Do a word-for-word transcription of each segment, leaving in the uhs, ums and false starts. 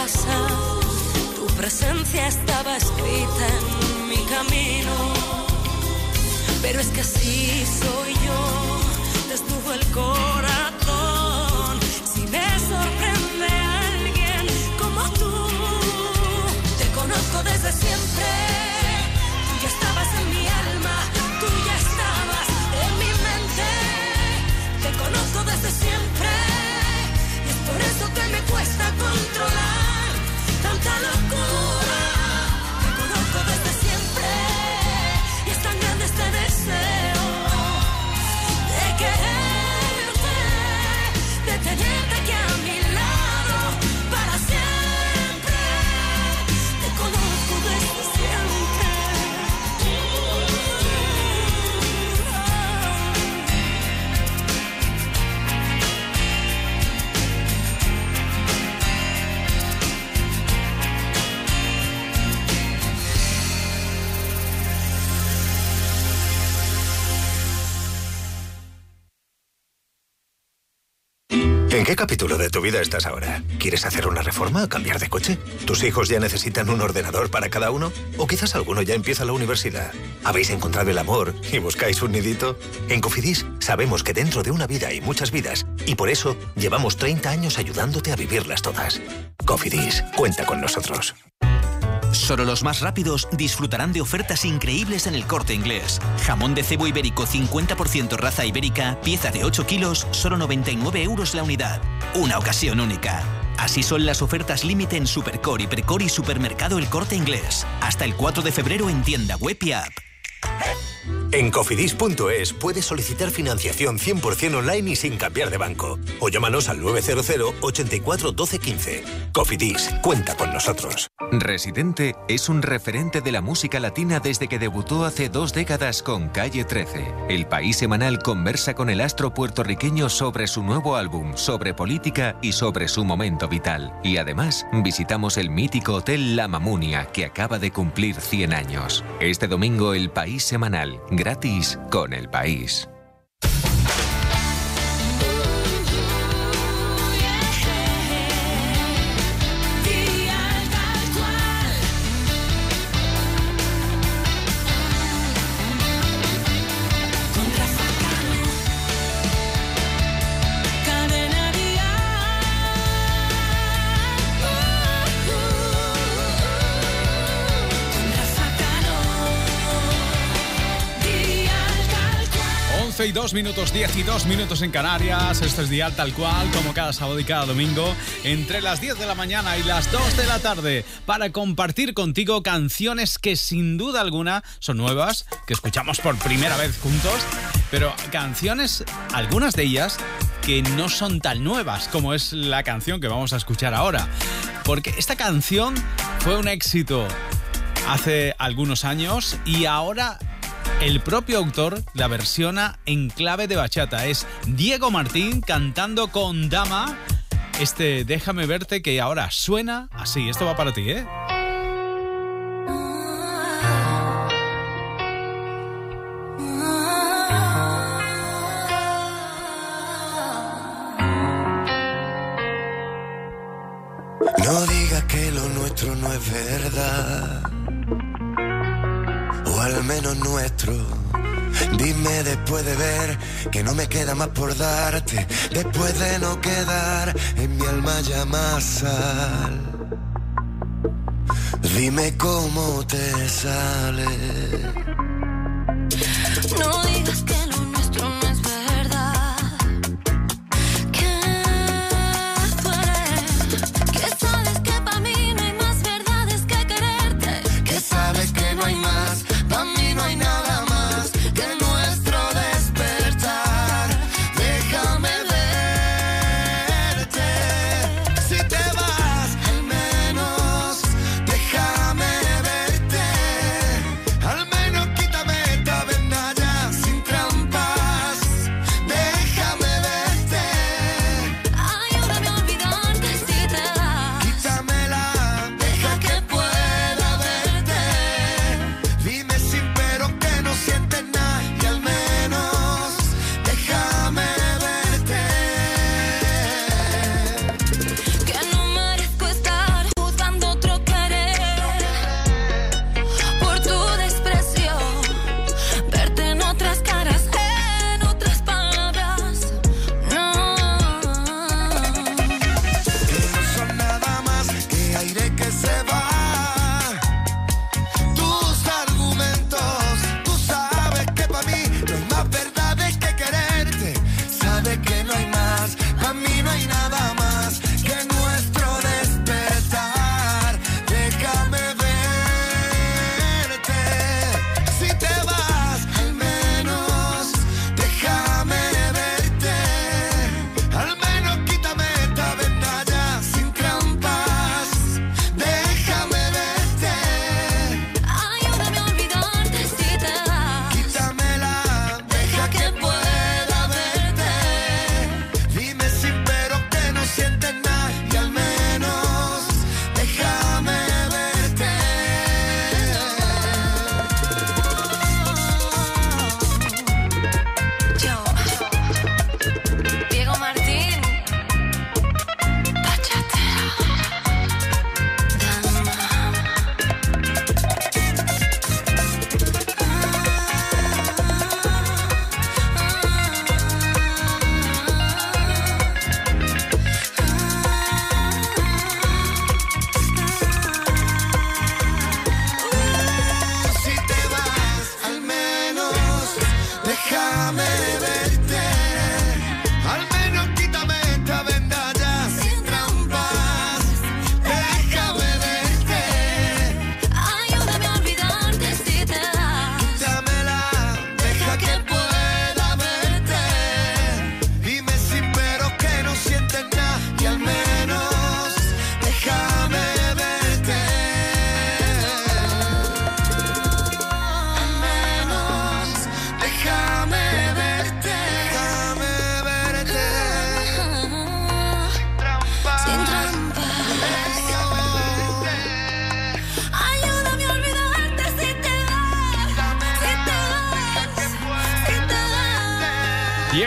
casa. Tu presencia estaba escrita en mi camino. Pero es que así soy yo, desnudo el corazón. Si me sorprende alguien como tú, te conozco desde siempre. Tú ya estabas en mi alma, tú ya estabas en mi mente. Te conozco desde siempre y es por eso que me cuesta controlar tanta locura. Te conozco desde siempre y es tan grande este deseo de quererte, de tenerte aquí a mi lado para siempre. Te conozco desde siempre. ¿En qué capítulo de tu vida estás ahora? ¿Quieres hacer una reforma o cambiar de coche? ¿Tus hijos ya necesitan un ordenador para cada uno? ¿O quizás alguno ya empieza la universidad? ¿Habéis encontrado el amor y buscáis un nidito? En Cofidis sabemos que dentro de una vida hay muchas vidas y por eso llevamos treinta años ayudándote a vivirlas todas. Cofidis, cuenta con nosotros. Solo los más rápidos disfrutarán de ofertas increíbles en El Corte Inglés. Jamón de cebo ibérico cincuenta por ciento raza ibérica, pieza de ocho kilos, solo noventa y nueve euros la unidad. Una ocasión única. Así son las ofertas límite en Supercore, Hipercore y Supermercado El Corte Inglés. Hasta el cuatro de febrero en tienda web y app. En cofidis punto es puedes solicitar financiación cien por ciento online y sin cambiar de banco. O llámanos al nueve cero cero, ochenta y cuatro, doce, quince. Cofidis, cuenta con nosotros. Residente es un referente de la música latina desde que debutó hace dos décadas con Calle trece. El País Semanal conversa con el astro puertorriqueño sobre su nuevo álbum, sobre política y sobre su momento vital. Y además, visitamos el mítico Hotel La Mamunia, que acaba de cumplir cien años. Este domingo, el País Semanal, gratis con El País. Y dos minutos, diez y dos minutos en Canarias. Esto es Dial Tal Cual, como cada sábado y cada domingo, entre las diez de la mañana y las dos de la tarde, para compartir contigo canciones que sin duda alguna son nuevas, que escuchamos por primera vez juntos, pero canciones, algunas de ellas, que no son tan nuevas como es la canción que vamos a escuchar ahora. Porque esta canción fue un éxito hace algunos años y ahora el propio autor la versiona en clave de bachata. Es Diego Martín cantando con Dama este Déjame Verte, que ahora suena así. Esto va para ti, ¿eh? No digas que lo nuestro no es verdad, o al menos nuestro. Dime después de ver que no me queda más por darte, después de no quedar en mi alma ya más sal. Dime cómo te sale. No digas que lo nuestro no es verdad, que duele, que sabes que para mí no hay más verdades que quererte, que sabes que no hay más, para mí no hay nada más que nuestro despertar. Déjame verte, si te vas al menos déjame verte, al menos quítame esta venda ya sin trampa.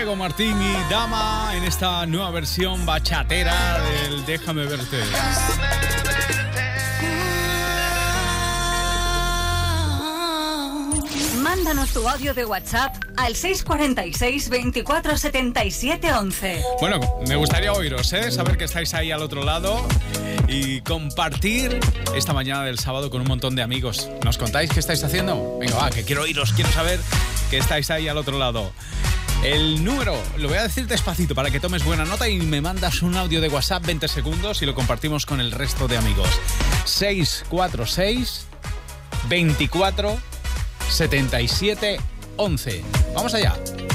Diego Martín y Dama en esta nueva versión bachatera del Déjame Verte. Mándanos tu audio de WhatsApp al seis cuatro seis, veinticuatro, setenta y siete, once. Bueno, me gustaría oíros, ¿eh? Saber que estáis ahí al otro lado y compartir esta mañana del sábado con un montón de amigos. ¿Nos contáis qué estáis haciendo? Venga, va, que quiero oíros, quiero saber que estáis ahí al otro lado. El número, lo voy a decir despacito para que tomes buena nota y me mandas un audio de WhatsApp veinte segundos y lo compartimos con el resto de amigos. seis cuatro seis, veinticuatro, setenta y siete, once. Vamos allá.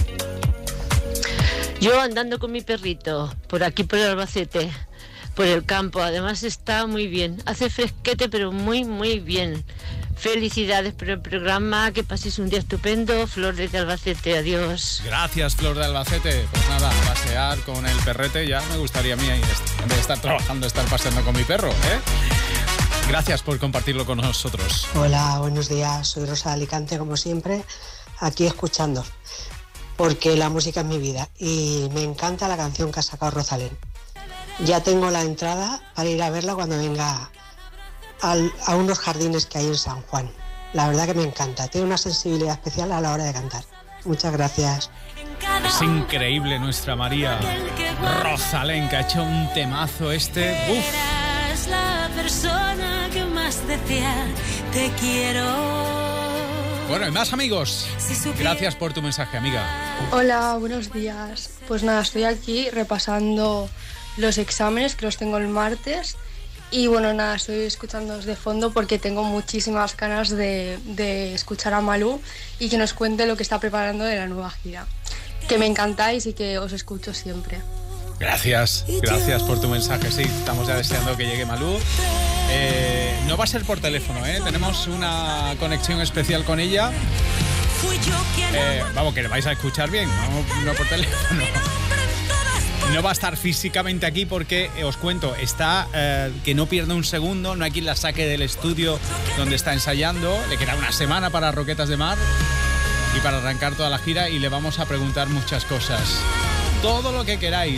Yo andando con mi perrito por aquí por el Albacete, por el campo. Además está muy bien. Hace fresquete, pero muy, muy bien. Felicidades por el programa. Que paséis un día estupendo. Flor de Albacete. Adiós. Gracias, Flor de Albacete. Pues nada, pasear con el perrete ya me gustaría a mí, en vez de estar trabajando, estar paseando con mi perro, ¿eh? Gracias por compartirlo con nosotros. Hola, buenos días. Soy Rosa de Alicante, como siempre, aquí escuchando, porque la música es mi vida y me encanta la canción que ha sacado Rosalén. Ya tengo la entrada para ir a verla cuando venga al, a unos jardines que hay en San Juan. La verdad que me encanta, tiene una sensibilidad especial a la hora de cantar. Muchas gracias. Es increíble nuestra María Rosalén, que ha hecho un temazo este. Uf. La persona que más decía te quiero. Bueno, y más amigos. Gracias por tu mensaje, amiga. Hola, buenos días. Pues nada, estoy aquí repasando los exámenes que los tengo el martes. Y bueno, nada, estoy escuchándoos de fondo porque tengo muchísimas ganas de, de escuchar a Malú y que nos cuente lo que está preparando de la nueva gira. Que me encantáis y que os escucho siempre. Gracias, gracias por tu mensaje. Sí, estamos ya deseando que llegue Malú. Eh, no va a ser por teléfono, ¿eh? Tenemos una conexión especial con ella. Eh, vamos, que le vais a escuchar bien, no, no por teléfono. No va a estar físicamente aquí porque, eh, os cuento, está eh, que no pierde un segundo, no hay quien la saque del estudio donde está ensayando. Le queda una semana para Roquetas de Mar y para arrancar toda la gira y le vamos a preguntar muchas cosas. Todo lo que queráis.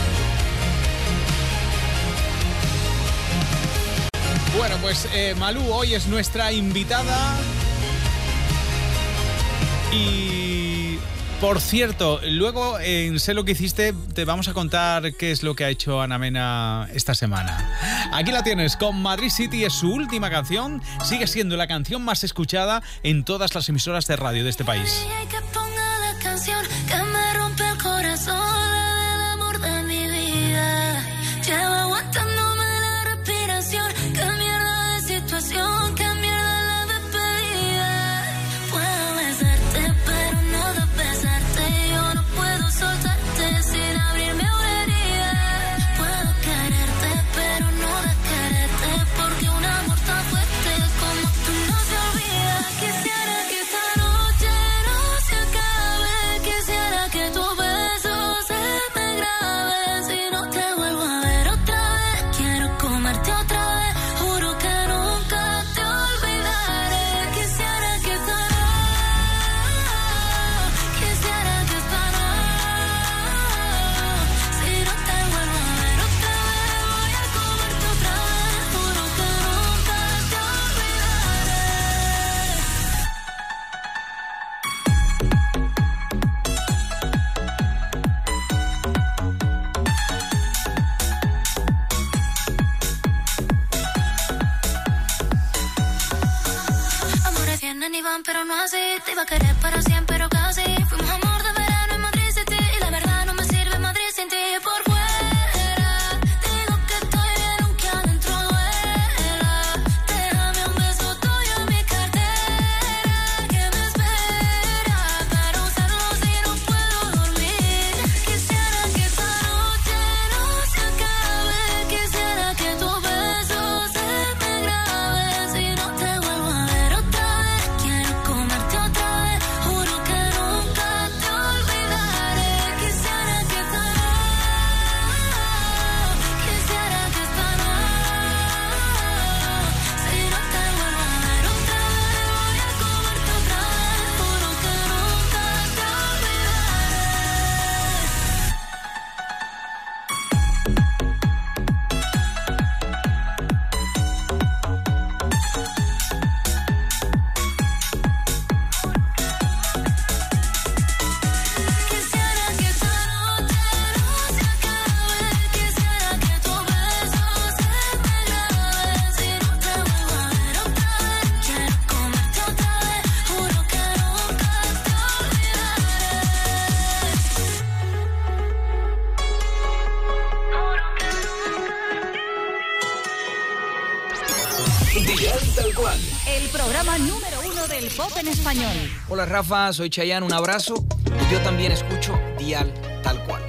Bueno, pues eh, Malú hoy es nuestra invitada. Y por cierto, luego en Sé lo que hiciste te vamos a contar qué es lo que ha hecho Ana Mena esta semana. Aquí la tienes con Madrid City, es su última canción. Sigue siendo la canción más escuchada en todas las emisoras de radio de este país. Que ponga la canción que me rompe el corazón. Llevo aguantándome la respiración. Qué mierda de situación, qué mierda la despedida. Puedo besarte, pero no de besarte. Yo no puedo soltarte sin abrirme una herida. Puedo quererte, pero no de quererte. Porque un amor tan fuerte como tú no se olvida. Quisiera que esta noche no se acabe. Quisiera que tu beso se me grabe. Si no te vuelvo a ver otra vez, juro que nunca te olvidaré. Quisiera que esta noche, quisiera que esta noche, si no te vuelvo a ver otra vez, voy a comerte otra vez, juro que nunca te ni van, pero no así. Te iba a querer para siempre, pero casi. Fuimos amor de verano en Madrid City. Y la verdad no me sirve Madrid sin ti. Por fuera digo que estoy bien, aunque adentro duela. Déjame un beso tuyo en mi cartera, que me espera para usarlo si no puedo dormir. Quisiera que esta noche no se acabe. Quisiera que tu beso se me grabe. Si no te vuelvo a ver otra vez, quiero comerte otra vez, juro que Dial Tal Cual. El programa número uno del pop en español. Hola Rafa, soy Chayanne, un abrazo. Y yo también escucho Dial Tal Cual.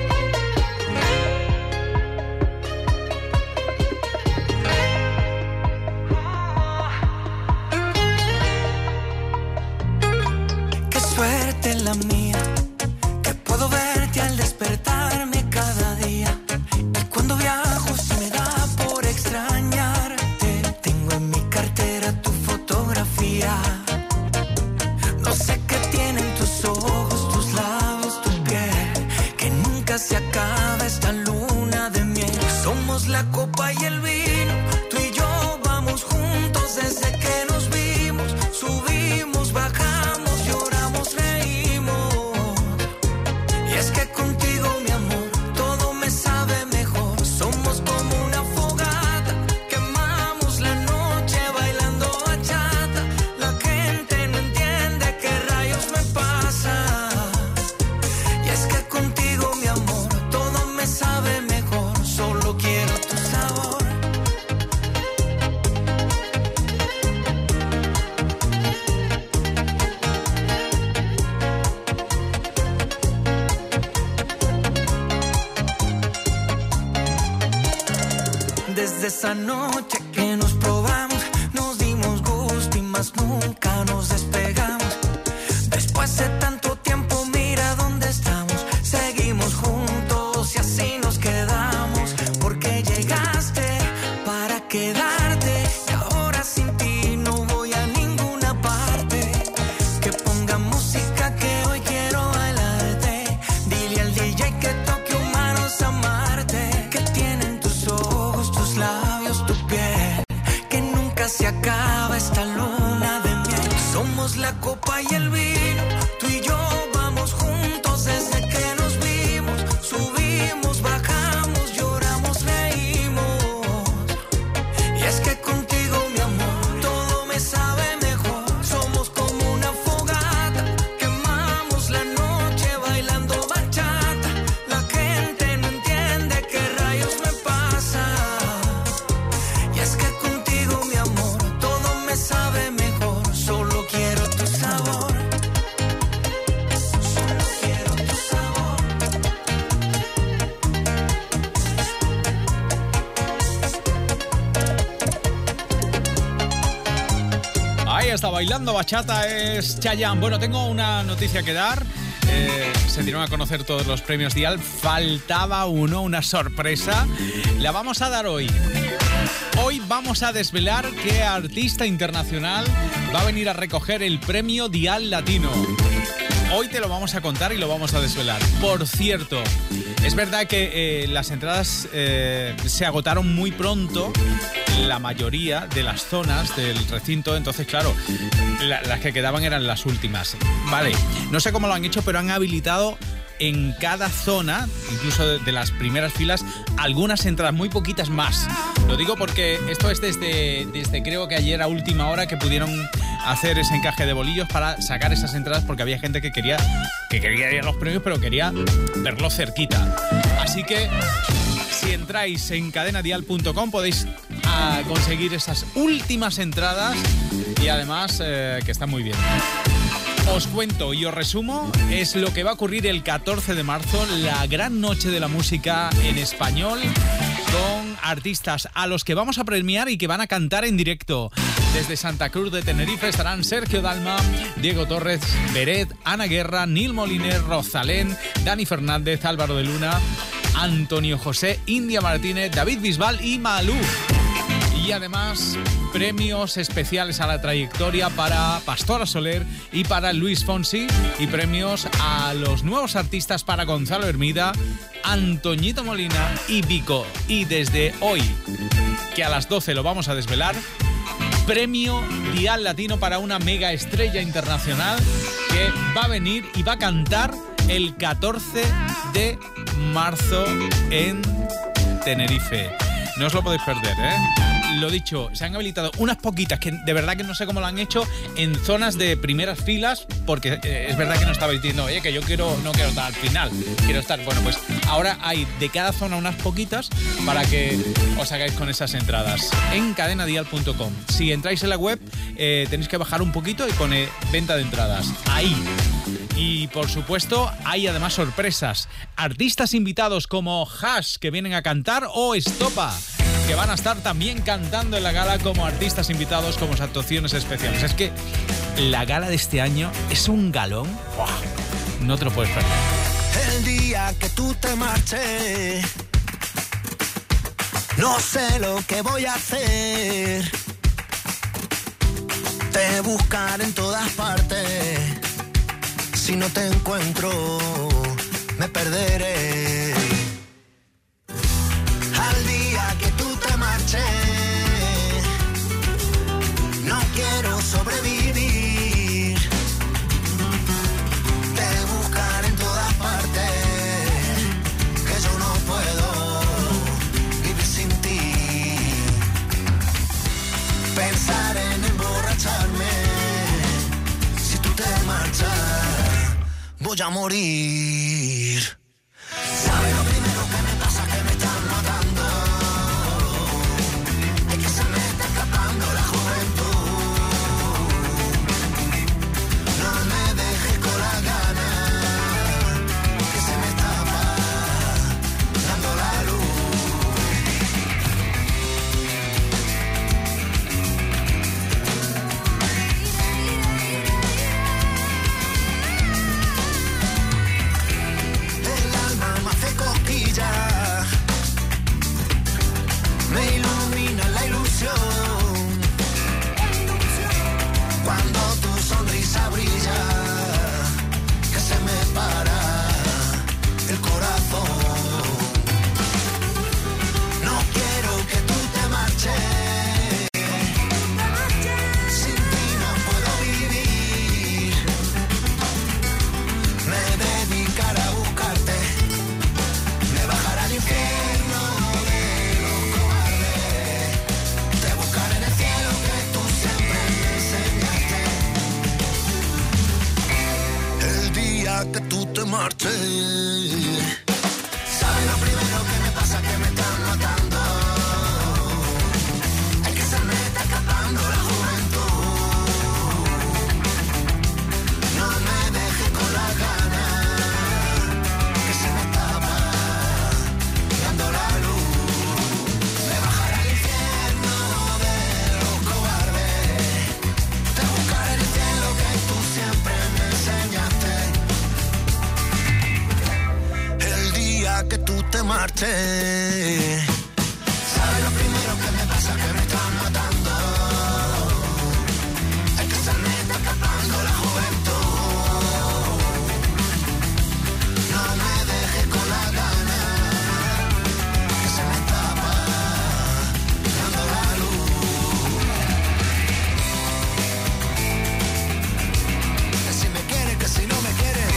Qué suerte la mía, que puedo verte al despertarme cada día. Y cuando viajo se me da por extrañarte. Tengo en mi cartera tu fotografía. No sé qué tienen tus ojos, tus labios, tu piel, que nunca se acaba esta luna de miel. Somos la copa y el vino, tú y yo vamos juntos desde que nos vimos. Subimos, bajamos, lloramos, reímos. Y es que contigo, mi amor, todo me sabe mejor. Somos como una fogata, quemamos la noche bailando bachata. La gente no entiende qué rayos me pasa. Y es que contigo, mi amor, todo me sabe mejor. Solo quiero tu sabor. Desde esa noche que nos probamos, nos dimos gusto y más nunca nos despegamos. Después de tanto tiempo, mira dónde estamos. Seguimos juntos y así nos quedamos. Porque llegaste para quedarte y ahora sin ti no voy a ninguna parte. Que ponga música que hoy quiero bailarte. Dile al D J que toque humanos amarte. Que tienen tus ojos, tus labios, tu piel, que nunca se acaba esta luna de miel. Somos la copa y el vino, tú y yo vamos juntos desde que nos vimos. Subimos, bajamos, lloramos, reímos. Y es que contigo, mi amor, todo me sabe mejor. Somos como una fogata, quemamos la noche bailando bachata. La gente no entiende qué rayos me pasa. Y es que contigo, mi amor, todo me sabe mejor. Solo quiero tu sabor. Solo quiero tu sabor. Ahí está, bailando bachata es Chayanne. Bueno, tengo una noticia que dar. Eh, se dieron a conocer todos los premios Dial. Faltaba uno, una sorpresa. La vamos a dar hoy. Hoy vamos a desvelar qué artista internacional va a venir a recoger el premio Dial Latino. Hoy te lo vamos a contar y lo vamos a desvelar. Por cierto, es verdad que eh, las entradas eh, se agotaron muy pronto, la mayoría de las zonas del recinto, entonces claro, la, las que quedaban eran las últimas. Vale, no sé cómo lo han hecho, pero han habilitado en cada zona, incluso de, de las primeras filas, algunas entradas, muy poquitas más. Lo digo porque esto es desde, desde creo que ayer a última hora que pudieron hacer ese encaje de bolillos para sacar esas entradas, porque había gente que quería, que quería ir a los premios, pero quería verlo cerquita. Así que si entráis en cadena dial punto com podéis a conseguir esas últimas entradas y además eh, que están muy bien. Os cuento y os resumo, es lo que va a ocurrir el catorce de marzo, la gran noche de la música en español, con artistas a los que vamos a premiar y que van a cantar en directo. Desde Santa Cruz de Tenerife estarán Sergio Dalma, Diego Torres, Beret, Ana Guerra, Nil Moliner, Rosalén, Dani Fernández, Álvaro de Luna, Antonio José, India Martínez, David Bisbal y Malú. Y además, premios especiales a la trayectoria para Pastora Soler y para Luis Fonsi. Y premios a los nuevos artistas para Gonzalo Hermida, Antoñito Molina y Vico. Y desde hoy, que a las doce lo vamos a desvelar, premio Dial Latino para una mega estrella internacional que va a venir y va a cantar el catorce de marzo en Tenerife. No os lo podéis perder, ¿eh? Lo dicho, se han habilitado unas poquitas, que de verdad que no sé cómo lo han hecho, en zonas de primeras filas, porque eh, es verdad que no estabais diciendo, oye, que yo quiero no quiero estar al final, quiero estar... Bueno, pues ahora hay de cada zona unas poquitas para que os hagáis con esas entradas en cadena dial punto com. Si entráis en la web, eh, tenéis que bajar un poquito y pone venta de entradas. Ahí. Y por supuesto, hay además sorpresas. Artistas invitados como Hash, que vienen a cantar, o Estopa, que van a estar también cantando en la gala como artistas invitados, como actuaciones especiales. Es que la gala de este año es un galón. ¡Wow! No te lo puedes perder. El día que tú te marches, no sé lo que voy a hacer. Te buscaré en todas partes. Si no te encuentro, me perderé. Al día que tú te marches, no quiero sobrevivir. Te buscaré en todas partes, que yo no puedo vivir sin ti. Pensar en emborracharme, si tú te marchas, voy a morir. ¿Sabes lo primero que me pasa? Que me están matando. Es que se me está escapando la juventud. No me dejes con la gana, que se me está apagando la luz. Me ilumina la ilusión cuando tu sonrisa brilla, que se me para el corazón. No quiero que tú te marches, sin ti no puedo vivir. Me dedicaré a buscarte, me bajará al infierno de los cobardes. Te buscaré en el cielo que tú siempre me enseñaste. El día que tú te marches, ¿sabes lo primero que me pasa? Que me están matando. Es que se me está escapando la juventud. No me dejes con la gana, que se me escapa dando la luz. Me bajará al infierno de los cobardes. Te buscaré en el cielo que tú siempre me enseñaste. El día que tú te marches, ¿sabes lo primero que me pasa? Que me están matando. Es que se me está escapando la juventud. No me dejes con la gana, que se me está apagando la luz. Que si me quieres, que si no me quieres.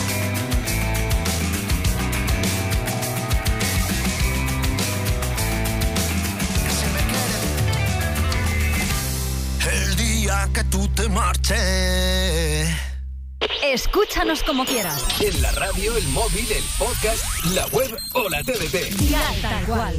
Que si me quieres. El día que tú te marches. Escúchanos como quieras. En la radio, el móvil, el podcast, la web o la T V T. Dial tal cual.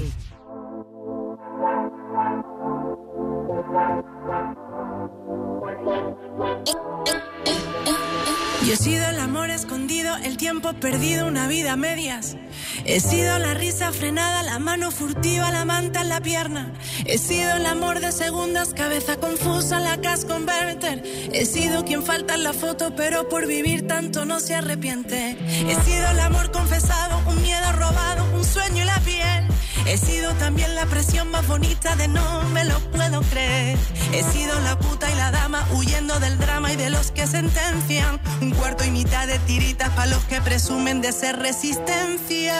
Yo he sido el amor escondido, el tiempo perdido, una vida a medias. He sido la risa frenada, la mano furtiva, la manta en la pierna. He sido el amor de segundas, cabeza confusa, la cash converter. He sido quien falta en la foto, pero por vivir tanto no se arrepiente. He sido el amor confesado, un miedo robado, un sueño y la piel. He sido también la presión más bonita de no me lo puedo creer. He sido la puta y la dama huyendo del drama y de los que sentencian. Un cuarto y mitad de tiritas para los que presumen de ser resistencia.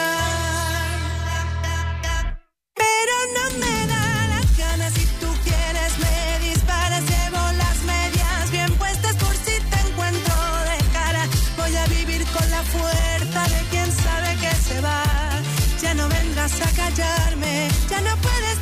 Pero no me da las ganas, si tú quieres me disparas. Llevo las medias bien puestas por si te encuentro de cara. Voy a vivir con la fuerza de quien sabe que se va. Ya no vengas a callarme, ya no puedes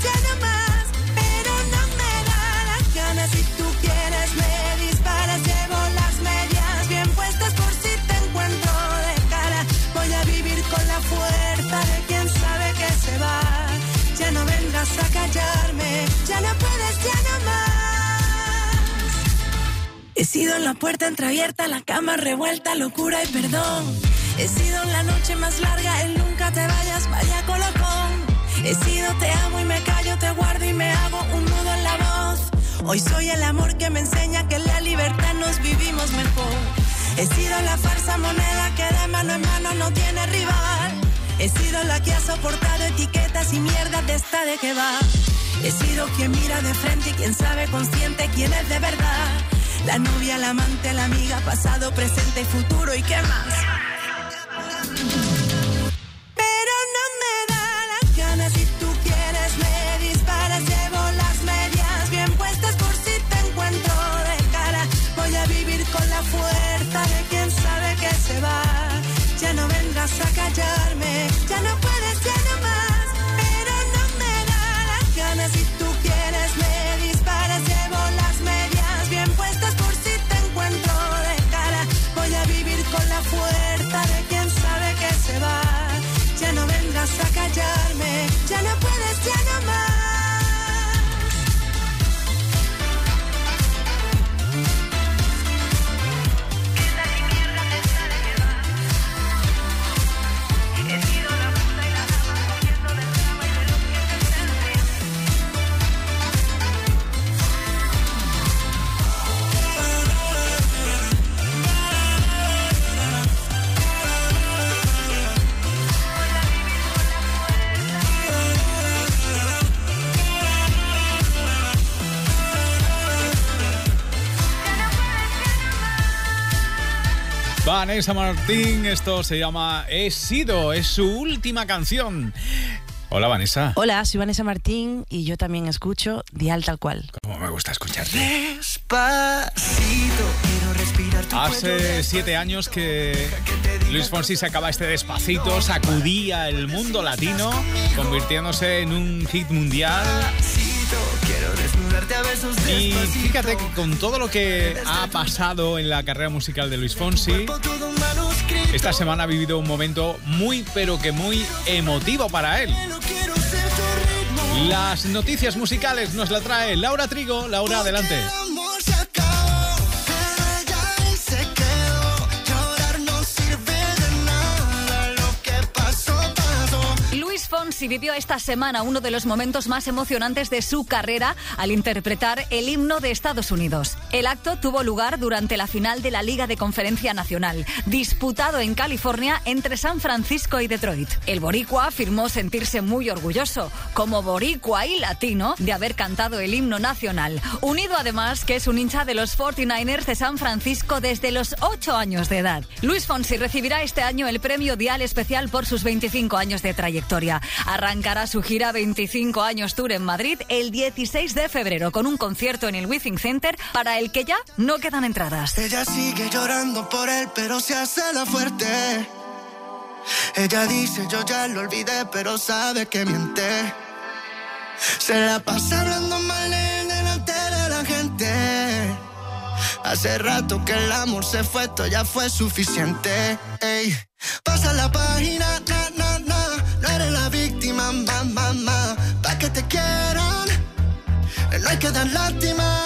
He sido la puerta entreabierta, la cama revuelta, locura y perdón. He sido la noche más larga, el nunca te vayas, vaya colocón. He sido te amo y me callo, te guardo y me hago un nudo en la voz. Hoy soy el amor que me enseña que en la libertad nos vivimos mejor. He sido la falsa moneda que de mano en mano no tiene rival. He sido la que ha soportado etiquetas y mierda de esta de que va. He sido quien mira de frente y quien sabe consciente quién es de verdad. La novia, la amante, la amiga, pasado, presente y futuro y qué más. Pero no me da la gana, si tú quieres me disparas, llevo las medias bien puestas por si te encuentro de cara. Voy a vivir con la fuerza de quien sabe que se va. Ya no vengas a callarme, ya no puedes, ya no más. Pero no me da la gana, si tú quieres me disparas, llevo las medias bien puestas por si te encuentro de cara. Voy a vivir con la fuerza de quien sabe que se va. Ya no vengas a callarme, ya no puedes, ya no más. Vanessa Martín, esto se llama He sido, es su última canción. Hola, Vanessa. Hola, soy Vanessa Martín y yo también escucho Dial Tal Cual. Como me gusta escucharte. Despacito, quiero respirar tu Hace siete años que Luis Fonsi sacaba este Despacito, sacudía el mundo latino, convirtiéndose en un hit mundial. Y fíjate que con todo lo que ha pasado en la carrera musical de Luis Fonsi, esta semana ha vivido un momento muy, pero que muy emotivo para él. Las noticias musicales nos la trae Laura Trigo. Laura, adelante. Fonsi vivió esta semana uno de los momentos más emocionantes de su carrera al interpretar el himno de Estados Unidos. El acto tuvo lugar durante la final de la Liga de Conferencia Nacional, disputado en California entre San Francisco y Detroit. El boricua afirmó sentirse muy orgulloso, como boricua y latino, de haber cantado el himno nacional, unido además que es un hincha de los cuarenta y nueve ers de San Francisco desde los ocho años de edad. Luis Fonsi recibirá este año el premio Dial Especial por sus veinticinco años de trayectoria. Arrancará su gira veinticinco años Tour en Madrid el dieciséis de febrero con un concierto en el Withing Center para el que ya no quedan entradas. Ella sigue llorando por él, pero se hace la fuerte. Ella dice yo ya lo olvidé, pero sabe que miente. Se la pasa hablando mal de él delante de la gente. Hace rato que el amor se fue, esto ya fue suficiente. Ey, pasa la página, na, na, na. No eres la víctima, ma, ma, ma. Pa' que te quieran, no hay que dar lástima.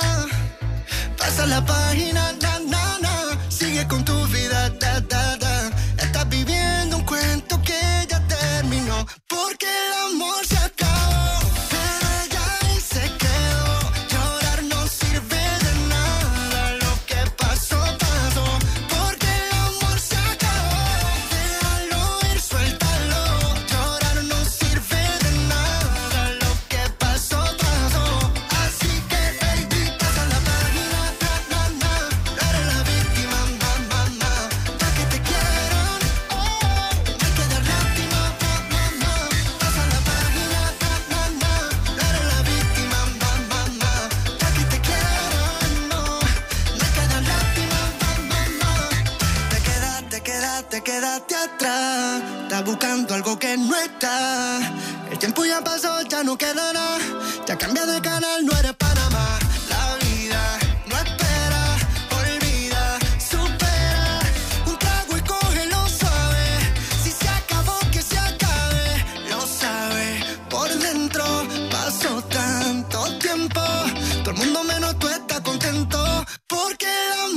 Pasa la página, na, na, na. Sigue con tu vida, da, da, da. Estás viviendo un cuento que ya terminó. Porque el amor se acabó, pero ella ahí se quedó. Llorar no sirve de nada. Lo que pasó, pasó. Porque el amor se acabó. Déjalo ir, suéltalo. Llorar no sirve de nada. Lo que pasó, pasó. Así que, baby, pasa la página, na, na, na. No eres la víctima, ma, ma, ma. Pa' que te quieran, oh, hay que dar lástima, ma, ma, ma. Pasa la página, na, na, na. No eres la víctima, ma, ma, ma. Pa' que te quieran, no, no hay que dar lástima, ma, ma, ma. Te quedaste, quedaste, quedaste atrás. Estás buscando algo que no está. El tiempo ya pasó, ya no queda nada. Ya cambia de canal, no eres Panamá. La vida no espera, olvida, supera. Un trago y cógelo suave. Si se acabó, que se acabe. Lo sabe por dentro. Pasó tanto tiempo. Todo el mundo menos tú estás contento. Porque el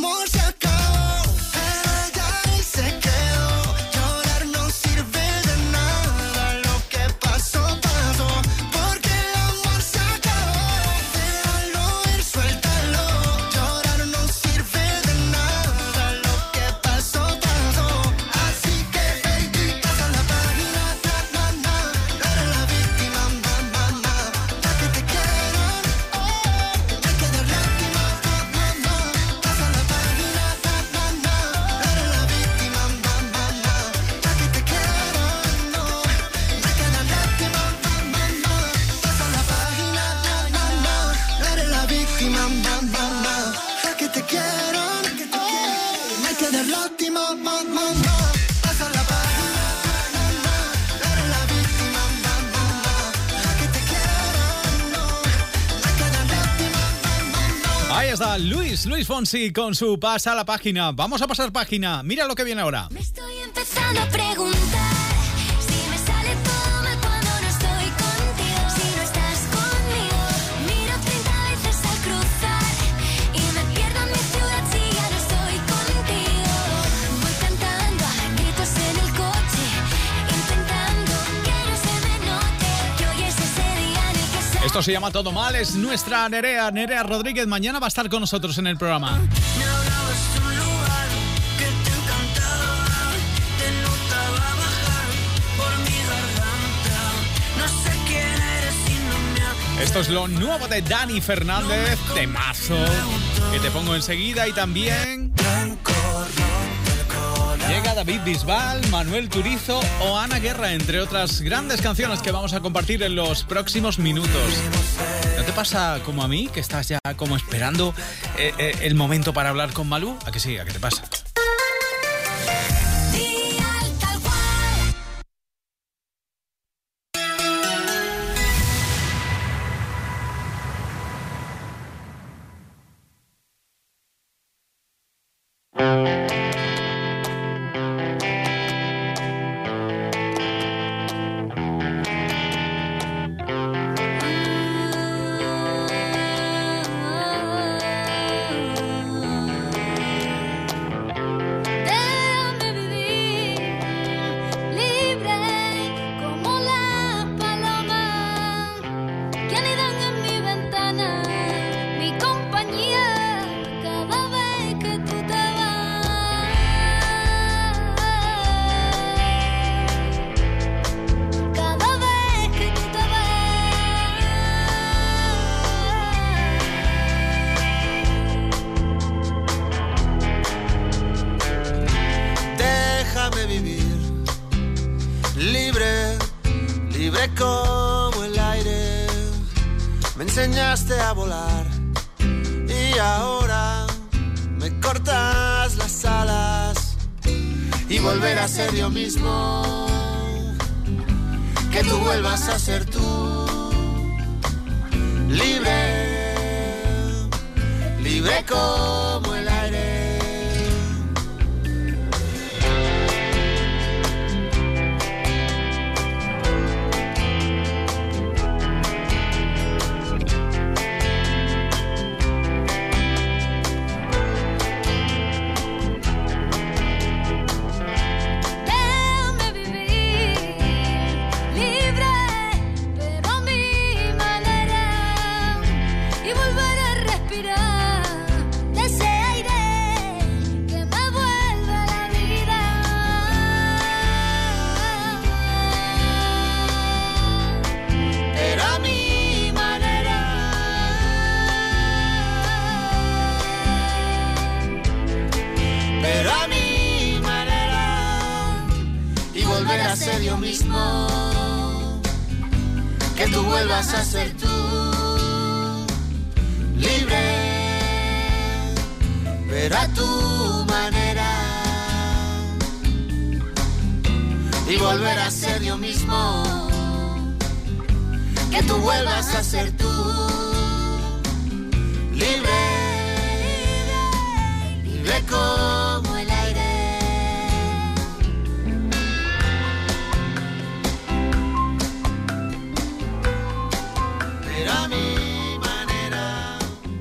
víctima, mamá, mamá. Es que te quiero, es que te quiero. No hay que dar lástima, mamá, mamá. Pasa la página, mamá. Eres la víctima, mamá, mamá. Es que te quiero, no. No hay que dar lástima, mamá. Ahí está Luis, Luis Fonsi con su Pasa la página. Vamos a pasar página. Mira lo que viene ahora. Me estoy empezando a preguntar si me sale todo mal cuando no estoy contigo. Si no estás conmigo, miro treinta veces al cruzar y me pierdo en mi ciudad si ya no estoy contigo. Voy cantando a gritos en el coche, intentando que no se me note que hoy es ese día en el que se... Esto se llama Todo Mal, es nuestra Nerea, Nerea Rodríguez. Mañana va a estar con nosotros en el programa. Esto es lo nuevo de Dani Fernández, temazo, que te pongo enseguida. Y también llega David Bisbal, Manuel Turizo o Ana Guerra, entre otras grandes canciones que vamos a compartir en los próximos minutos. ¿No te pasa como a mí, que estás ya como esperando eh, eh, el momento para hablar con Malú? ¿A que sí? ¿A qué te pasa? A volar y ahora me cortas las alas y volver a ser yo mismo, que tú vuelvas a ser tú, libre, libre como el aire. Ser yo mismo, que tú vuelvas a ser tú, libre, pero a tu manera, y volver a ser yo mismo, que tú vuelvas a ser tú, libre, libre como el aire. A mi manera.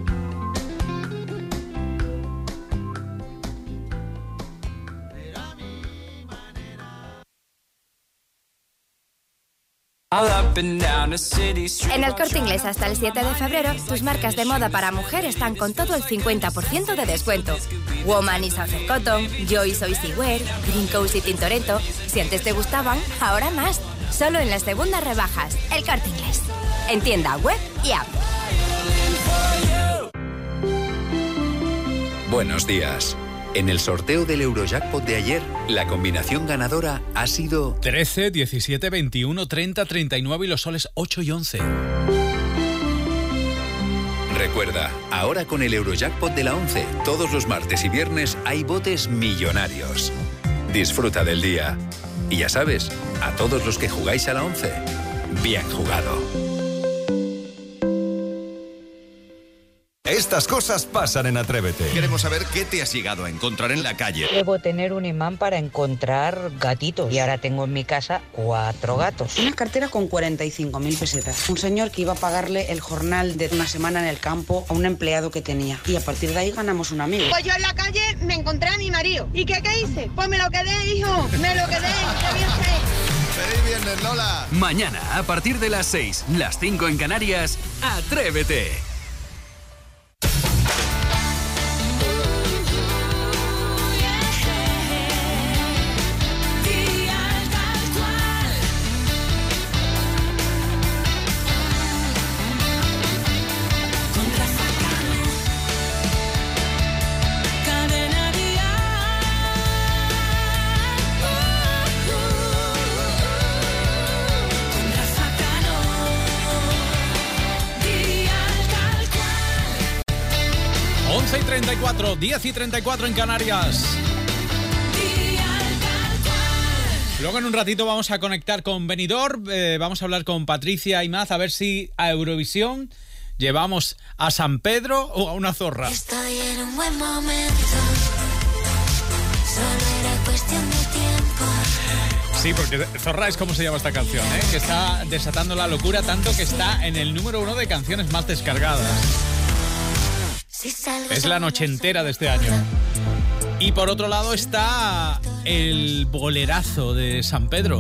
En el Corte Inglés hasta el siete de febrero, tus marcas de moda para mujer están con todo el cincuenta por ciento de descuento. Woman y Southern Cotton, Joyce o Easywear, Green Coast y Tintoretto. Si antes te gustaban, ahora más. Solo en las segundas rebajas. El Corte Inglés. En tienda web y app. Buenos días. En el sorteo del Eurojackpot de ayer, la combinación ganadora ha sido trece, diecisiete, veintiuno, treinta, treinta y nueve y los soles ocho y once. Recuerda, ahora con el Eurojackpot de la once, todos los martes y viernes hay botes millonarios. Disfruta del día. Y ya sabes, a todos los que jugáis a la once, bien jugado. Estas cosas pasan en Atrévete. Queremos saber qué te has llegado a encontrar en la calle. Debo tener un imán para encontrar gatitos y ahora tengo en mi casa cuatro gatos. Una cartera con cuarenta y cinco mil pesetas. Un señor que iba a pagarle el jornal de una semana en el campo a un empleado que tenía. Y a partir de ahí ganamos un amigo. Pues yo en la calle me encontré a mi marido. ¿Y qué, qué hice? Pues me lo quedé, hijo. Me lo quedé. Qué bien sé. ¡Feliz viernes, Lola! Mañana, a partir de las seis, las cinco en Canarias, Atrévete. once y treinta y cuatro, diez y treinta y cuatro en Canarias. Luego en un ratito vamos a conectar con Benidorm, eh, vamos a hablar con Patricia Aimaz a ver si a Eurovisión llevamos a San Pedro o a una zorra. Estoy en un buen momento, solo era cuestión de tiempo. Sí, porque Zorra es como se llama esta canción, ¿eh? Que está desatando la locura tanto que está en el número uno de canciones más descargadas. Es la noche entera de este año. Y por otro lado está el bolerazo de San Pedro.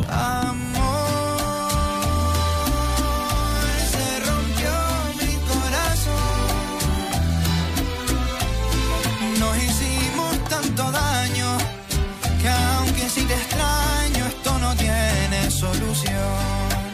Se rompió mi corazón. Nos hicimos tanto daño que aunque sí te extraño, esto no tiene solución.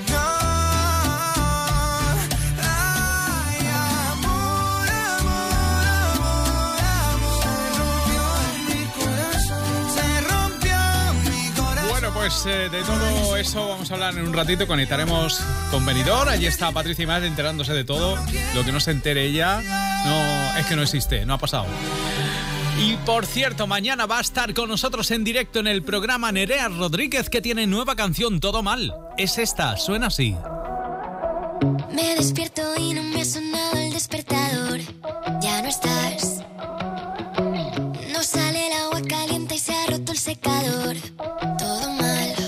Pues eh, de todo eso vamos a hablar en un ratito. Conectaremos con Benidorm. Allí está Patricia Aimaz enterándose de todo. Lo que no se entere ella no, es que no existe, no ha pasado. Y por cierto, mañana va a estar con nosotros en directo en el programa Nerea Rodríguez, que tiene nueva canción, Todo Mal. Es esta, suena así. Me despierto y no me ha sonado el despertador. Ya no estás. No sale el agua caliente y se ha roto el secador. Todo mal.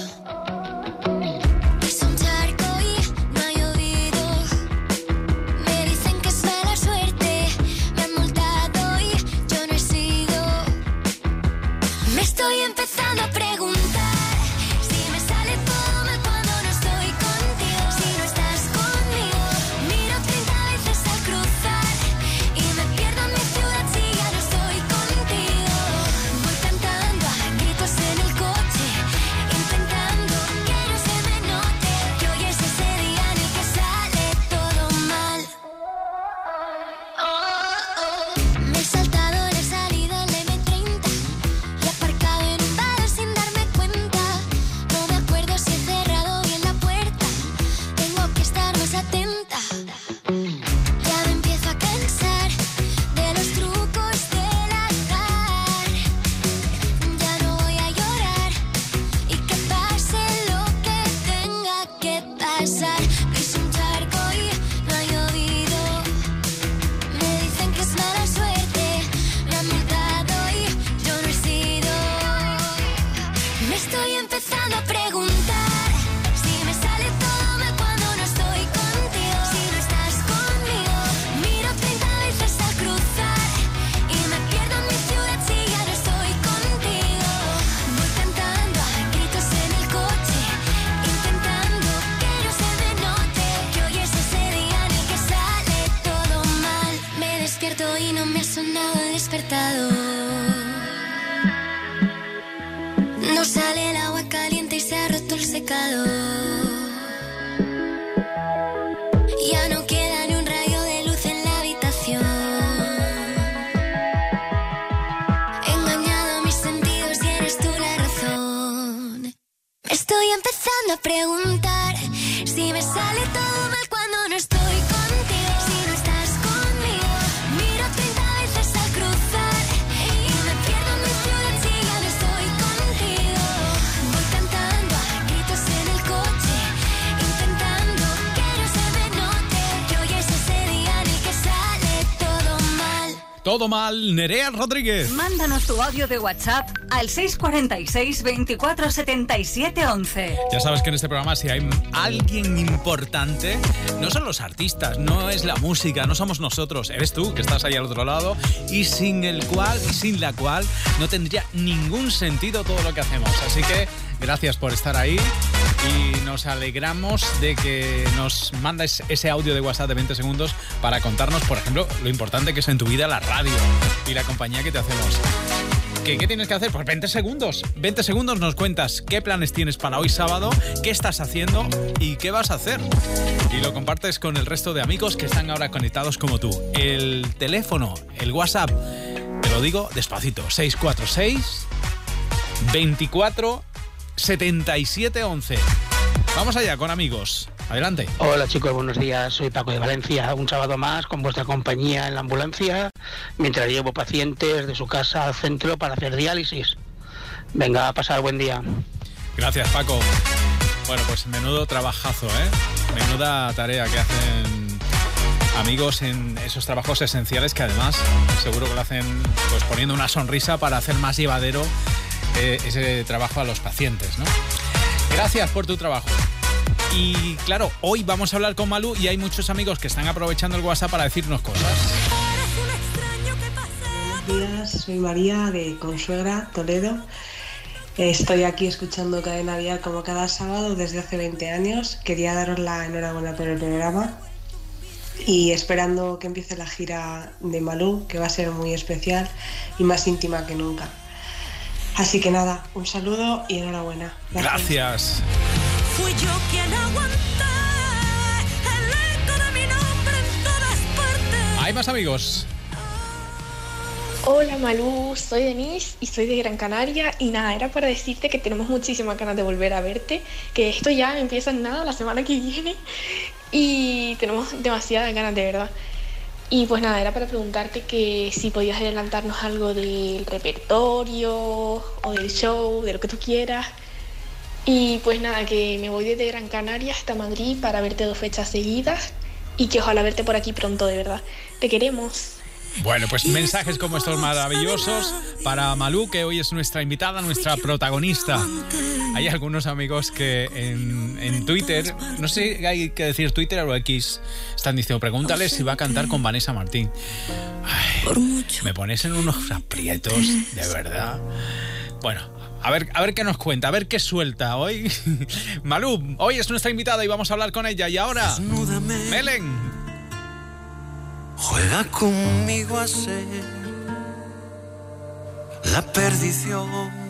Es un charco y no ha llovido. Me dicen que es mala suerte. Me han multado y yo no he sido. Me estoy empezando a preguntar si me sale todo mal cuando no estoy contigo. Si no estás conmigo, miro treinta veces al cruzar y me pierdo en mi ciudad si ya no estoy contigo. Voy cantando a gritos en el coche, intentando que no se me note que hoy es ese día en el que sale todo mal. Oh, oh. Me he saltado la salida en la eme treinta y he aparcado en un bar sin darme cuenta. No me acuerdo si he cerrado bien la puerta. Tengo que estar más atenta. Ya me empiezo a cansar de los trucos del azar. Ya no voy a llorar y que pase lo que tenga que pasar. Es un charco y no ha llovido. Me dicen que es mala suerte. Me han multado y yo no he sido. Me estoy empezando a preguntar si me sale todo mal cuando no estoy contigo. Si no estás conmigo, miro treinta veces al cruzar y me pierdo en mi ciudad si ya no estoy contigo. Voy cantando a gritos en el coche, intentando que no se me note que hoy es ese día en el que sale todo mal. Me despierto y no me ha sonado el despertador. No sale el agua caliente y se ha roto el secador. Ya no queda ni un rayo de luz en la habitación. He engañado a mis sentidos y eres tú la razón. Me estoy empezando a preguntar si me sale todo mal cuando no estoy contigo. Si no estás conmigo, Todo mal, Nerea Rodríguez. Mándanos tu audio de WhatsApp al seis cuatro seis, veinticuatro setenta y siete once. Ya sabes que en este programa si hay alguien importante, no son los artistas, no es la música, no somos nosotros, eres tú que estás ahí al otro lado y sin el cual y sin la cual no tendría ningún sentido todo lo que hacemos. Así que gracias por estar ahí y nos alegramos de que nos mandes ese audio de WhatsApp de veinte segundos para contarnos, por ejemplo, lo importante que es en tu vida la radio y la compañía que te hacemos. ¿Qué, ¿Qué tienes que hacer? Pues veinte segundos. veinte segundos nos cuentas qué planes tienes para hoy sábado, qué estás haciendo y qué vas a hacer. Y lo compartes con el resto de amigos que están ahora conectados como tú. El teléfono, el WhatsApp, te lo digo despacito, seis cuatro seis, veinticuatro setenta y siete once. Vamos allá con amigos. Adelante. Hola chicos, buenos días. Soy Paco de Valencia. Un sábado más con vuestra compañía en la ambulancia mientras llevo pacientes de su casa al centro para hacer diálisis. Venga, a pasar buen día. Gracias, Paco. Bueno, pues menudo trabajazo, ¿eh? Menuda tarea que hacen amigos en esos trabajos esenciales que además seguro que lo hacen pues poniendo una sonrisa para hacer más llevadero eh, ese trabajo a los pacientes, ¿no? Gracias por tu trabajo. Y claro, hoy vamos a hablar con Malú y hay muchos amigos que están aprovechando el WhatsApp para decirnos cosas. Buenos días, soy María de Consuegra, Toledo. Estoy aquí escuchando Cadena Vial como cada sábado desde hace veinte años. Quería daros la enhorabuena por el programa y esperando que empiece la gira de Malú, que va a ser muy especial y más íntima que nunca. Así que nada, un saludo y enhorabuena. Gracias. Gracias. Fui yo quien aguanté el eco de mi nombre en todas partes. Hay más amigos. Hola Malú, soy Denise y soy de Gran Canaria y nada, era para decirte que tenemos muchísimas ganas de volver a verte, que esto ya empieza en nada la semana que viene y tenemos demasiadas ganas de verdad. Y pues nada, era para preguntarte que si podías adelantarnos algo del repertorio o del show, de lo que tú quieras. Y pues nada, que me voy desde Gran Canaria hasta Madrid para verte dos fechas seguidas y que ojalá verte por aquí pronto, de verdad. Te queremos. Bueno, pues mensajes como estos maravillosos para Malú, que hoy es nuestra invitada, nuestra protagonista. Hay algunos amigos que en, en Twitter, no sé si hay que decir Twitter o X, están diciendo, pregúntale si va a cantar con Vanessa Martín. Ay, me pones en unos aprietos, de verdad. Bueno, a ver, a ver qué nos cuenta, a ver qué suelta hoy. Malú, hoy es nuestra invitada y vamos a hablar con ella. Y ahora, Desnúdame. Melen. Juega conmigo a ser la perdición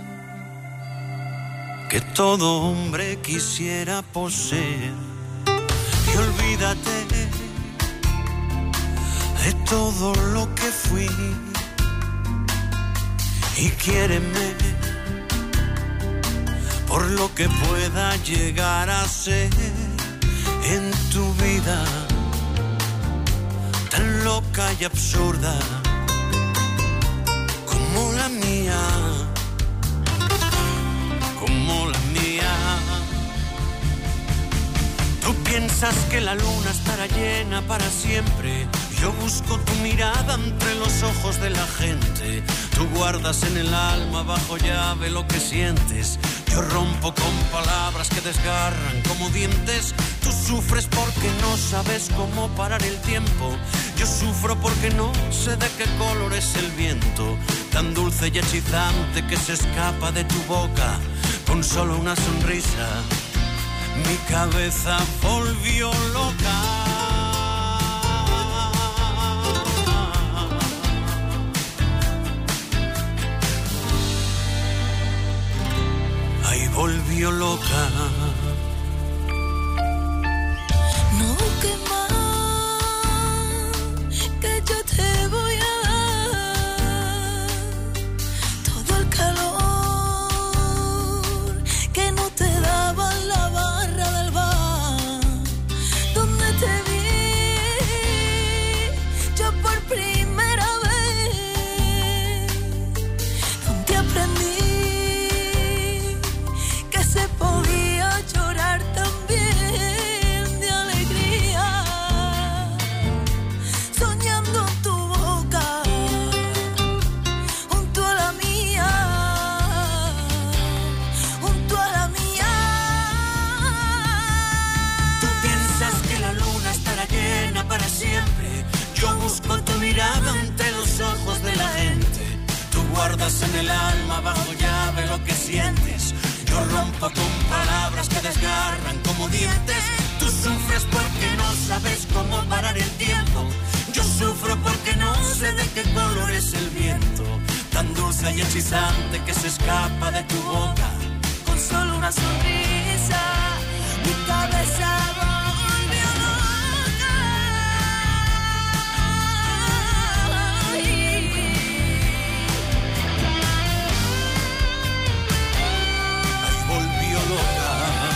que todo hombre quisiera poseer. Y olvídate de todo lo que fui y quiéreme por lo que pueda llegar a ser en tu vida. Tan loca y absurda como la mía, como la mía. Tú piensas que la luna estará llena para siempre. Yo busco tu mirada entre los ojos de la gente. Tú guardas en el alma bajo llave lo que sientes. Yo rompo con palabras que desgarran como dientes. Tú sufres porque no sabes cómo parar el tiempo. Yo sufro porque no sé de qué color es el viento, tan dulce y hechizante que se escapa de tu boca con solo una sonrisa. Mi cabeza volvió loca. Ahí volvió loca. No busques más, que yo te voy a dar todo el calor que no te daba la barra del bar, donde te vi yo por primera vez, donde aprendí que se podía mirada ante los ojos de la gente. Tú guardas en el alma bajo llave lo que sientes. Yo rompo con palabras que desgarran como dientes. Tú sufres porque no sabes cómo parar el tiempo. Yo sufro porque no sé de qué color es el viento. Tan dulce y hechizante que se escapa de tu boca. Con solo una sonrisa, mi cabeza volvió loca. Ay, volvió loca.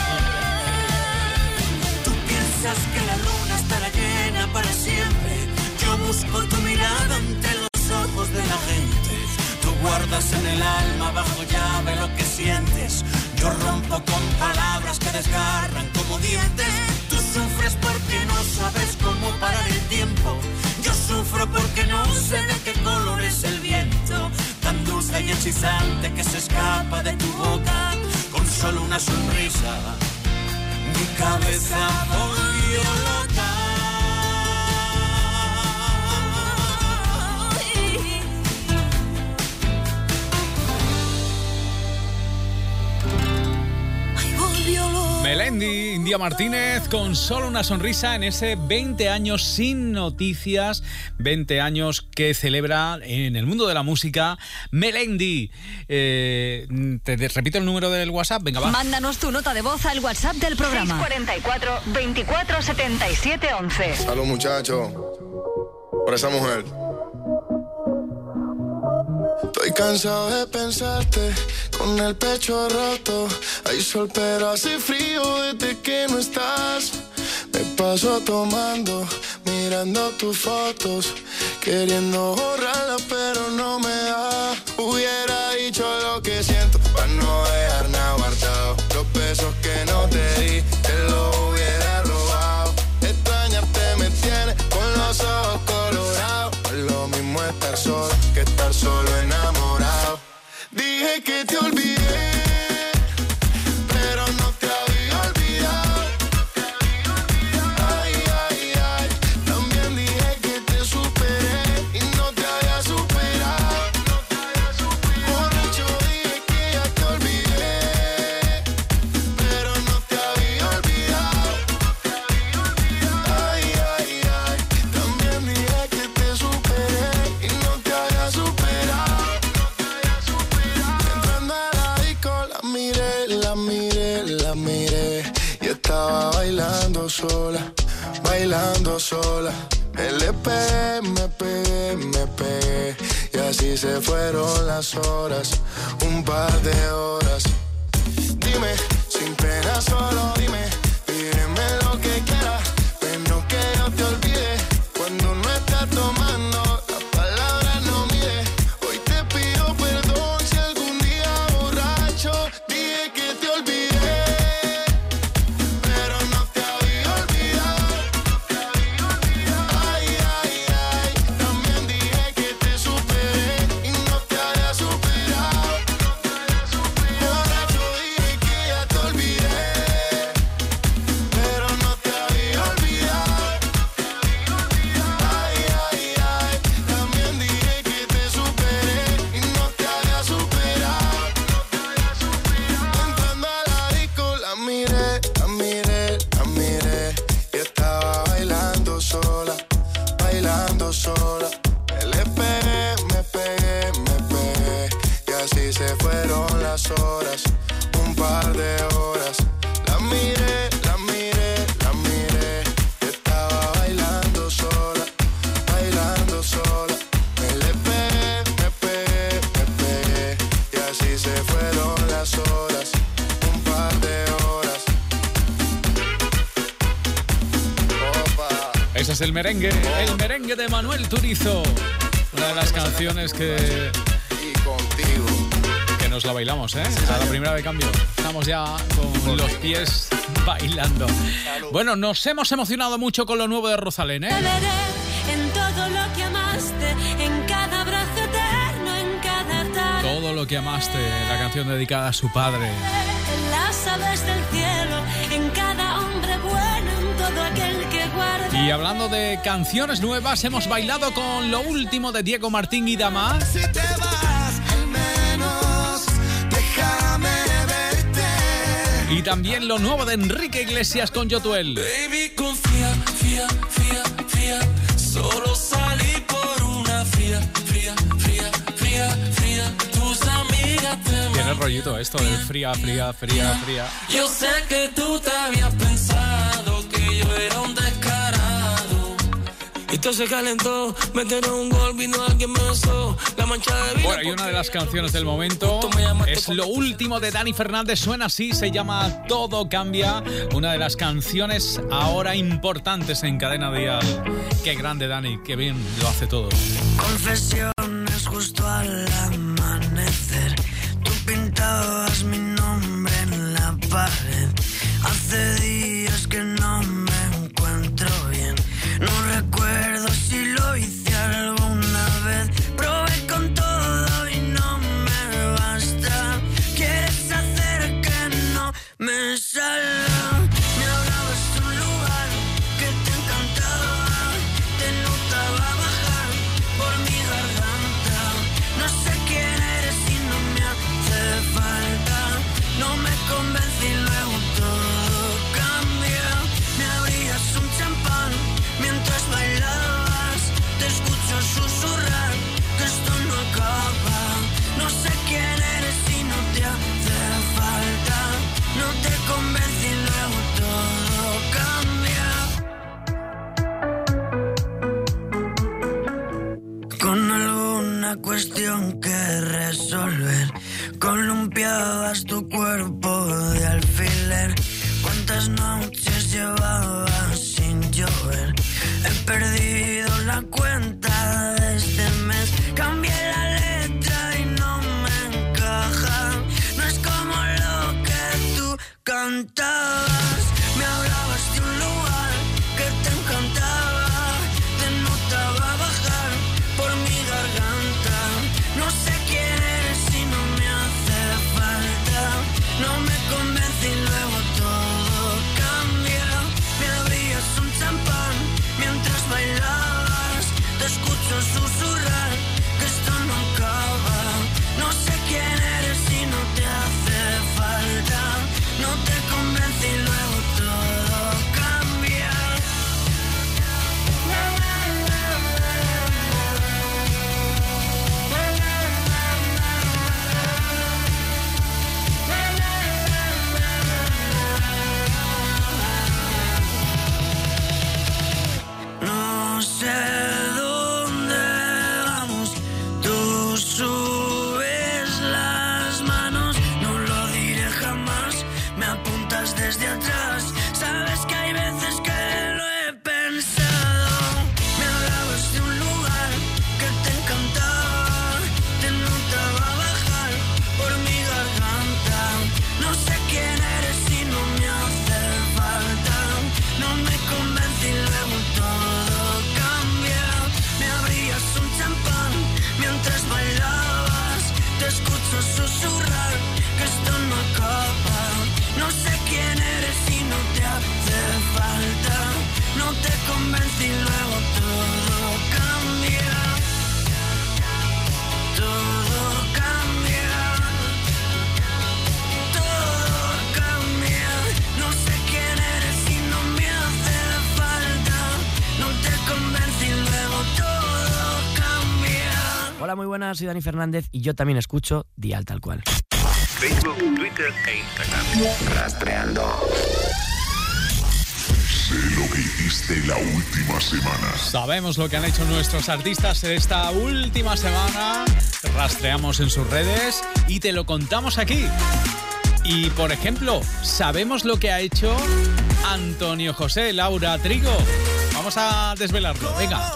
Tú piensas que la luna estará llena para siempre. Yo busco tu mirada ante los ojos de la gente. Tú guardas en el alma bajo llave lo que sientes. Yo rompo con palabras que desgarran como dientes. Tú sufres porque no sabes cómo parar el tiempo. Yo sufro porque no sé de qué color es el viento. Tan dulce y hechizante que se escapa de tu boca. Con solo una sonrisa, mi cabeza volvió loca. Melendi, India Martínez, con solo una sonrisa en ese veinte años sin noticias, veinte años que celebra en el mundo de la música Melendi. Eh, te, te repito el número del WhatsApp, venga, va. Mándanos tu nota de voz al WhatsApp del programa. seis cuatro cuatro, veinticuatro setenta y siete once. Salud, muchachos, por esa mujer. Estoy cansado de pensarte con el pecho roto. Hay sol pero hace frío desde que no estás. Me paso tomando, mirando tus fotos, queriendo borrarlas pero no me da. Hubiera dicho lo que siento para no dejar nada guardado. Los besos que no te di, te los hubiera robado. Extrañarte me tiene con los ojos colorados. No es lo mismo estar solo que estar solo enamorado. Dije que te olvidé, pero no te había olvidado. Ay, ay, ay. También dije que te superé y no te había superado. Borracho dije que ya te olvidé, pero no te había olvidado. Ay, ay, ay. También dije que te superé y no te había superado. Entrando a la disco la miré, la miré, la miré y estaba bailando sola, bailando sola. Me le pegué, me pegué, me pegué y así se fueron las horas, un par de horas. Dime, sin pena solo dime, pídeme lo que quieras, pero que yo te olvide. Cuando no estás tomando, las palabras no mide. Hoy te pido perdón si algún día borracho dije que te olvidé, pero no te había olvidado. Ay, ay, ay. También dije que te superé y no te había superado. Borracho dije que ya te olvidé, pero no te había olvidado. Ay, ay, ay. También dije que te superé y no te había superado. Entrando a la disco la miré, la miré, la miré y estaba bailando sola, bailando sola. Me le pegué, me pegué, me pegué y así se fueron las horas, un par de horas. La miré, la miré, la miré y estaba bailando sola, bailando sola. Me le pegué, me pegué, me pegué y así se fueron las horas, un par de horas. Opa. Ese es el merengue, el merengue de Manuel Turizo. Una de las canciones que, Y contigo. que nos la bailamos, ¿eh? A la primera de cambio. Estamos ya con los pies bailando. Bueno, nos hemos emocionado mucho con lo nuevo de Rosalén, Te ¿eh? veré en todo lo que amaste, en cada abrazo eterno, en cada tarde. Todo lo que amaste, la canción dedicada a su padre. En las aves del cielo, en cada hombre bueno, en todo aquel que guarda Y hablando de canciones nuevas, hemos bailado con lo último de Diego Martín y Dama. Si te vas, al menos déjame verte. Y también lo nuevo de Enrique Iglesias con Yotuel. Baby, confía, fía, fía, fía. Solo salí por una fría, fría, fría, fría, fría. Tus amigas te Tiene rollito esto del fría, fría, fría, fría. Yo sé que tú te habías pensado que yo era un descarado. Y todo se calentó, metieron un gol, vino alguien me besó. La mancha de vida. Bueno, y una de las canciones del momento es lo último de Dani Fernández. Suena así, se llama Todo Cambia. Una de las canciones ahora importantes en Cadena Dial. Qué grande, Dani, qué bien lo hace todo. Confesiones justo al amanecer. Tú pintabas mi nombre en la pared. Hace días que no me encuentro bien. No recuerdo si lo hice alguna vez. Probé con todo y no me basta. Quieres hacer que no me salga. Me hablabas de un lugar que te encantaba. Te notaba bajar por mi garganta. No sé quién eres y no me hace falta. No me convence y luego todo cambia. Me abrías un champán mientras bailabas. Te escucho susurrar que esto no acaba. No sé quién eres y no te hace falta. No te convence y luego todo cambia. Con alguna cuestión que resolver, columpiabas tu cuerpo de alfiler. ¿Cuántas noches llevabas sin llover? He perdido la cuenta de este mes. Cambié la letra y no me encaja. No es como lo que tú cantabas. Me hablabas de un lugar que te encantaba. Te notaba bajar por mi garganta. No sé quién eres y no me hace falta. No me convence y luego todo cambia. Me abrías un champán mientras bailabas. Te escucho susurrar que esto no acaba. No sé quién eres y no te hace falta. No te convence y luego todo cambia. No sé dónde vamos, tú subes las manos, no lo diré jamás, me apuntas desde atrás, sabes que hay veces que lo he pensado, me hablabas de un lugar que te encantaba, te notaba bajar por mi garganta, no sé quién eres y no me hace falta, no me convence y luego todo cambia. Me abrías un champán mientras bailabas. Te escucho susurrar que esto no acaba. No sé quién eres y no te hace falta. No te convence y luego todo cambia. Todo cambia. Todo cambia. No sé quién eres y no me hace falta. No te convence y luego todo cambia. Hola, muy buenas, soy Dani Fernández y yo también escucho Dial Tal Cual. Facebook, Twitter e Instagram. Rastreando. Sé lo que hiciste la última semana. Sabemos lo que han hecho nuestros artistas esta última semana. Rastreamos en sus redes y te lo contamos aquí. Y, por ejemplo, sabemos lo que ha hecho Antonio José, Laura Trigo. Vamos a desvelarlo, venga.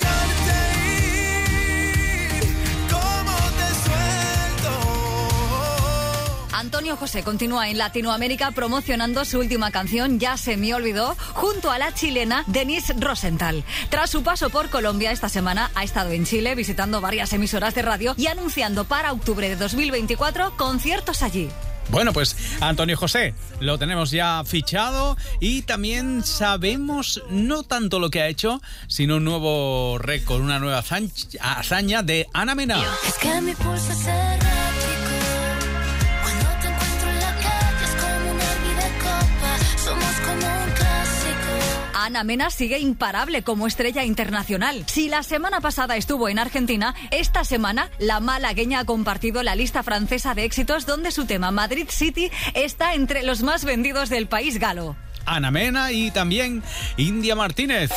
Antonio José continúa en Latinoamérica promocionando su última canción, Ya se me olvidó, junto a la chilena Denise Rosenthal. Tras su paso por Colombia esta semana, ha estado en Chile visitando varias emisoras de radio y anunciando para octubre de dos mil veinticuatro conciertos allí. Bueno, pues Antonio José lo tenemos ya fichado y también sabemos no tanto lo que ha hecho, sino un nuevo récord, una nueva hazaña de Ana Mena. Es que mi pulso es errático. Cuando te encuentro en la calle es como una hervida copa. Somos como un clásico. Ana Mena sigue imparable como estrella internacional. Si la semana pasada estuvo en Argentina, esta semana la malagueña ha compartido la lista francesa de éxitos donde su tema Madrid City está entre los más vendidos del país galo. Ana Mena y también India Martínez.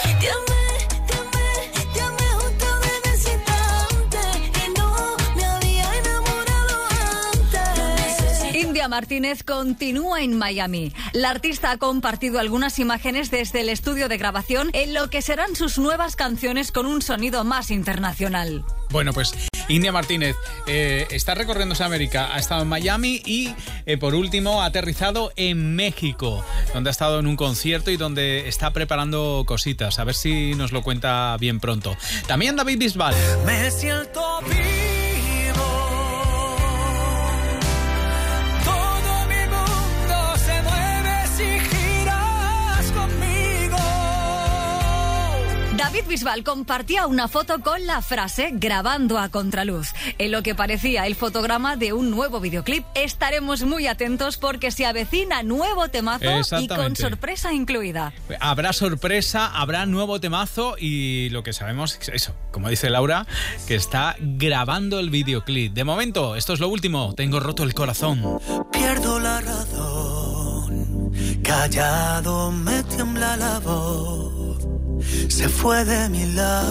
India Martínez continúa en Miami. La artista ha compartido algunas imágenes desde el estudio de grabación en lo que serán sus nuevas canciones con un sonido más internacional. Bueno, pues India Martínez eh, está recorriéndose América, ha estado en Miami y eh, por último ha aterrizado en México, donde ha estado en un concierto y donde está preparando cositas. A ver si nos lo cuenta bien pronto. También David Bisbal. Me siento vivo. David Bisbal compartía una foto con la frase grabando a contraluz, en lo que parecía el fotograma de un nuevo videoclip. Estaremos muy atentos porque se avecina nuevo temazo y con sorpresa incluida. Habrá sorpresa, habrá nuevo temazo y lo que sabemos es eso, como dice Laura, que está grabando el videoclip. De momento, esto es lo último, tengo roto el corazón. Pierdo la razón, callado me tiembla la voz. Se fue de mi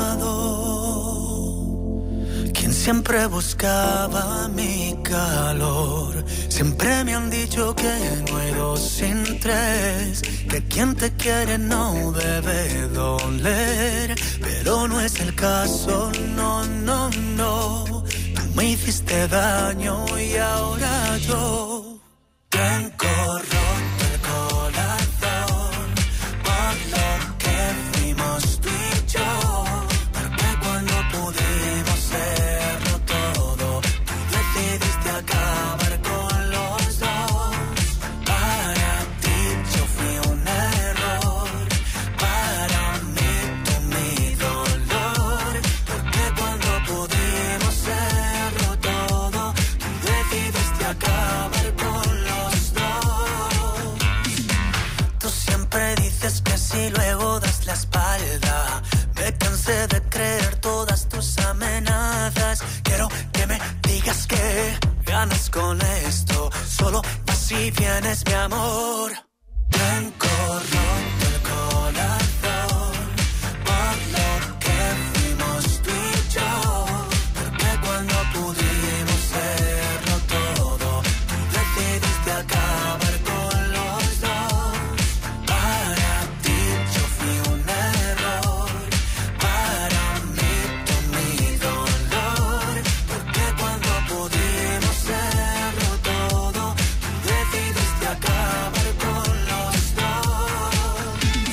lado, quien siempre buscaba mi calor. Siempre me han dicho que no hay dos sin tres, que quien te quiere no debe doler. Pero no es el caso, no, no, no. Tú me hiciste daño y ahora yo tengo roto el corazón por lo que fuimos tú y yo, porque cuando pudimos serlo todo, tú decidiste acabar con los dos. Para ti yo fui un error, para mí tú mi dolor, porque cuando pudimos serlo todo, tú decidiste acabar con los dos. Tú siempre dices que si luego das la espalda. Me cansé de creer todas tus amenazas. Quiero que me digas que ganas con esto. Solo así vienes, mi amor. Tengo roto el corazón por lo que fuimos tú y yo, porque cuando pudimos serlo todo, tú decidiste acabar con los dos. Para ti yo fui un error, para mí tú mi dolor, porque cuando pudimos serlo todo, tú decidiste acabar con los dos.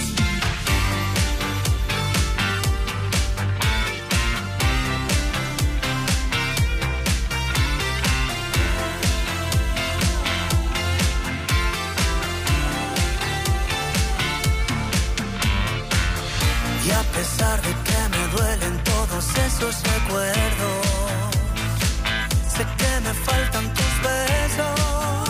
Y a pesar de que me duelen todos esos recuerdos, sé que me faltan tus besos,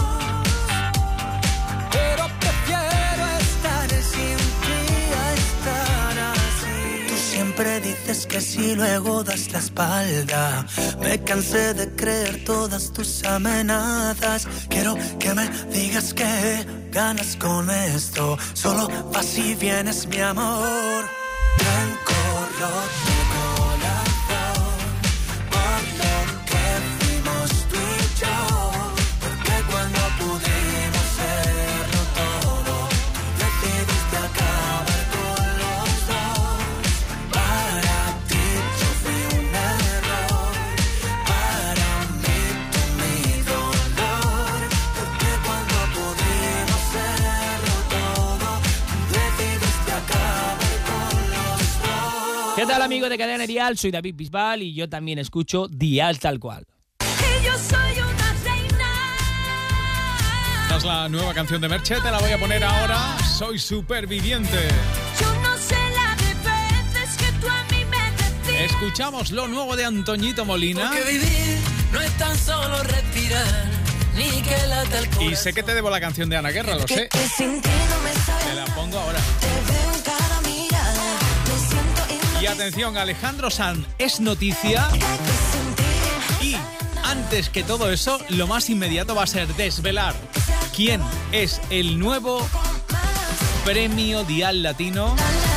pero prefiero estar sin ti a estar así. Tú siempre dices que si luego das la espalda. Me cansé de creer todas tus amenazas. Quiero que me digas que ganas con esto. Solo así vienes, mi amor. Tengo roto el corazón por lo que fuimos tú y yo, porque cuando pudimos serlo todo, tú decidiste acabar con los dos. Para ti yo fui un error, para mí tú mi dolor, porque cuando pudimos serlo todo, tú decidiste acabar con los dos. ¿Qué tal, amigos de Cadena Dial? Soy David Bisbal y yo también escucho Dial Tal Cual. Y yo soy una reina Esta es la nueva canción de Merche, te la voy a poner ahora. Soy superviviente. Yo no sé la de veces que tú a mí me decías. Escuchamos lo nuevo de Antoñito Molina. Porque vivir no es tan solo respirar, ni que lata el corazón. Y sé que te debo la canción de Ana Guerra, lo sé. Que sin ti no me sabe. Te la pongo ahora. Te veo en cada mirada. Me siento Y atención, Alejandro Sanz es noticia. Y antes que todo eso, lo más inmediato va a ser desvelar quién es el nuevo Premio Dial Latino.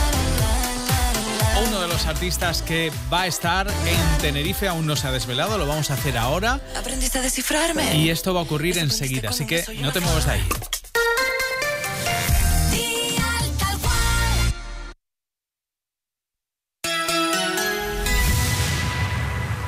Uno de los artistas que va a estar en Tenerife aún no se ha desvelado, lo vamos a hacer ahora. Aprendiste a descifrarme. Y esto va a ocurrir enseguida, así que no te muevas de ahí.